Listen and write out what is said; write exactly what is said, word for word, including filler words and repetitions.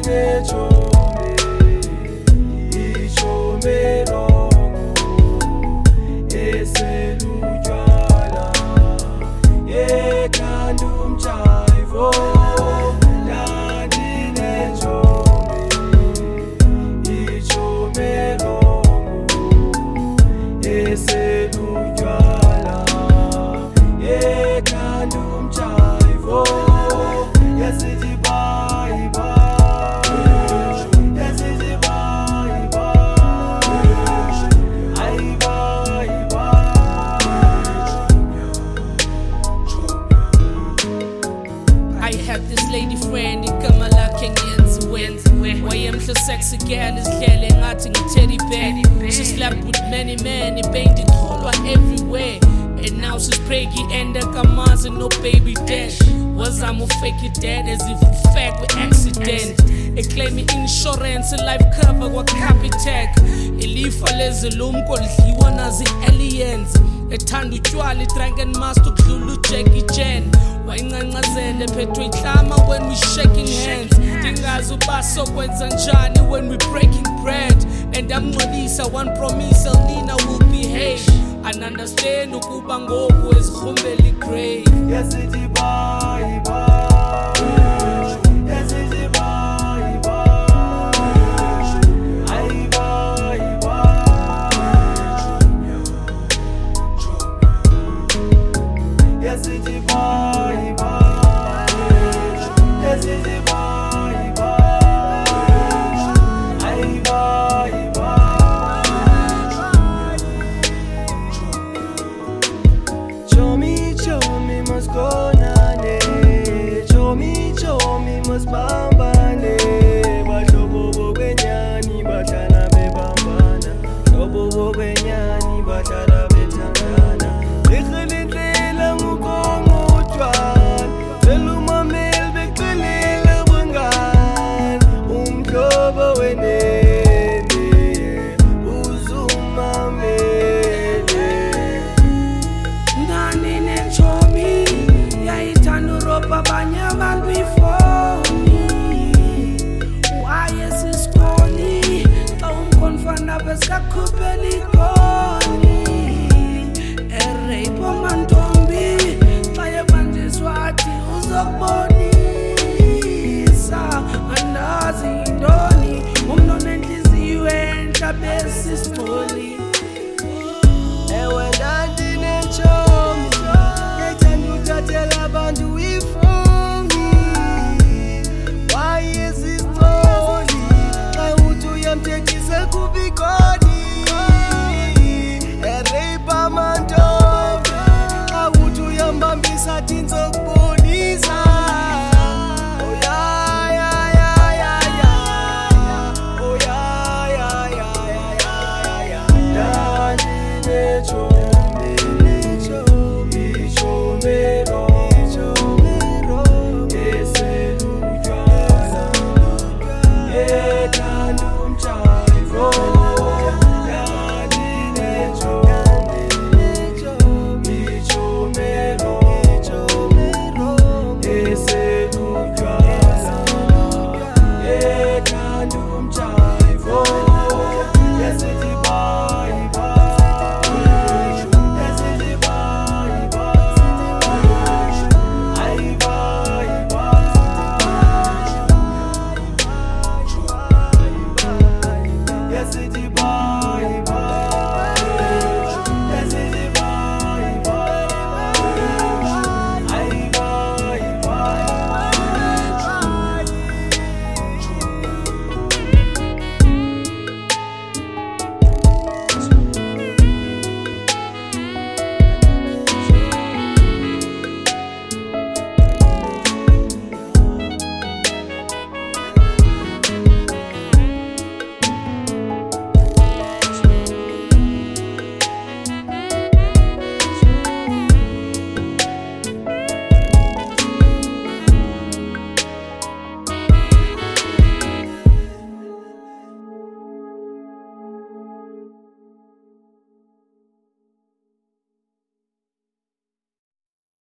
Lady friend igama lakhe ngiyenziwe wayemhle sexy girl isihlele ngathi ngi-teddy bear. She slept with many men, ibanged itholwa everywhere. And now she's preggy and akamazi no baby dash. Wazama ufake it dead as if ufake with accident. Eclaim insurance life cover kwa-Capitec. Ilifa lezilumko lidliwa nazi aliens. Ethanda utshwala i-drunken master ukudlula uJackie Chan. Wayincancazele phethwe ihlama when we shaking hands. Dingazi ubaso kwenza njani when we breaking bread. And amngcolisa one promise Nina will behave. And understand ukuba ngoku ezikhumbela i-grave. Yasithi bye bye, yasithi bye bye, ayi bye bye, yasithi bye bye, yasithi bye bye, ayi bye bye. Show me, show me, must go nane. Show me, show me, must bambane. Bashobo bogwenyani, batala be bambana. Shobo bogwenyani, batala be tangana. Ikhilindlela mukongo utwan. Seluma mel bekilela bungan. Umhlobo wenene, uzuma mele. Nani nenchomi yayithanda uropa abanye abantu ifoni. Waye sisikoni xa umkhonfana besikakhuphela ikoni. Erape amantombi xa yebanjiswa athi uzokubonisa. Andazi yintoni umntu onentliziyo entle besisitholi.